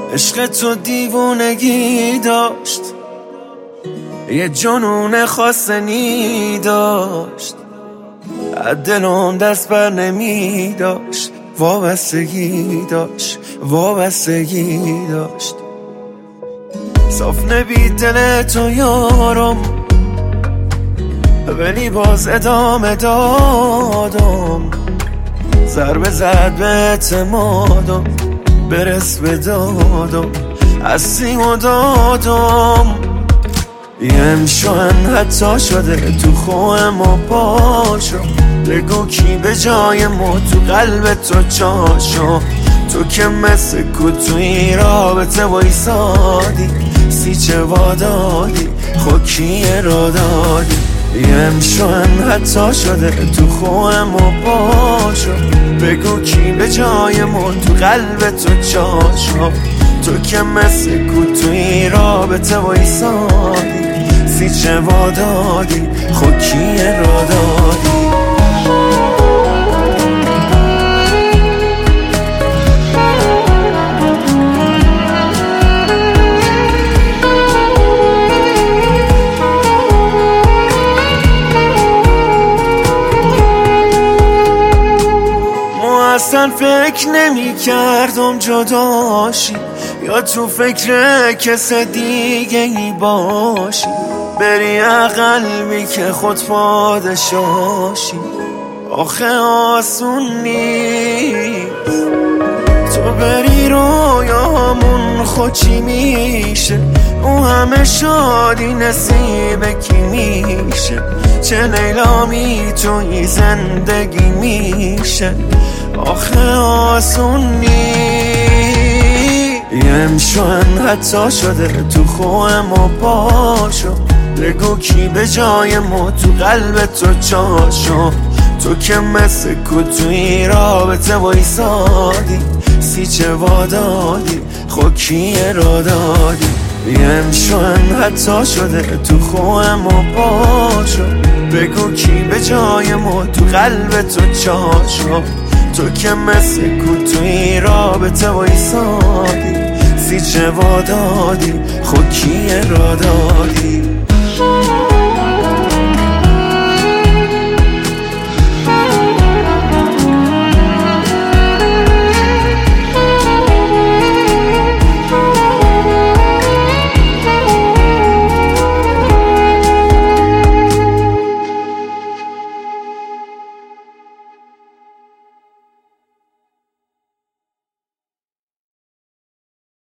عشق تو دیوونگی داشت، یه جنون خاصنی داشت، از دلم دست بر نمی داشت، وابستگی داشت، وابستگی داشت. صاف نبید دل تو یارم، ولی باز ادامه دادم. ضربه زد به اعتمادم، برس به دادم، از سیم و دادم. یه امشان حتی شده تو خوهم و پاشو، بگو کی به جای ما تو قلب تو چاشو. تو که مثل کتوی رابطه وایسادی، سیچه وادادی خوکیه را دادی. یه امشان حتی شده تو خوهم و پاشو، بگو کی به جای ما تو قلب تو چاشو. تو که مثل کتوی رابطه وایسادی، سیچه وادادی خوکیه را دادی. اصلا فکر نمی کردم جداشی، یا تو فکر کس دیگه ای باشی. بری قلبی که خود پادشاشی، آخه آسون نیست. تو بری رویامون خود چی میشه، او همه شادی نصیب کی میشه. چه لیلا میتونی زندگی میشه، آخه آسون نیست. یه امشان حتی شده تو خوهم و پاشو، بگو کی به جای ما تو قلب تو چاشو. تو که مثل کتوی رابطه وایسادی، سیچه وادادی خوکیه را دادی. یه امشان حتی شده تو خوهم و پاشو، بگو کی به جای ما تو قلب تو چاشو. تو که مثل کتوی رابطه وایسادی، سیچه وادادی خوکیه را دادی.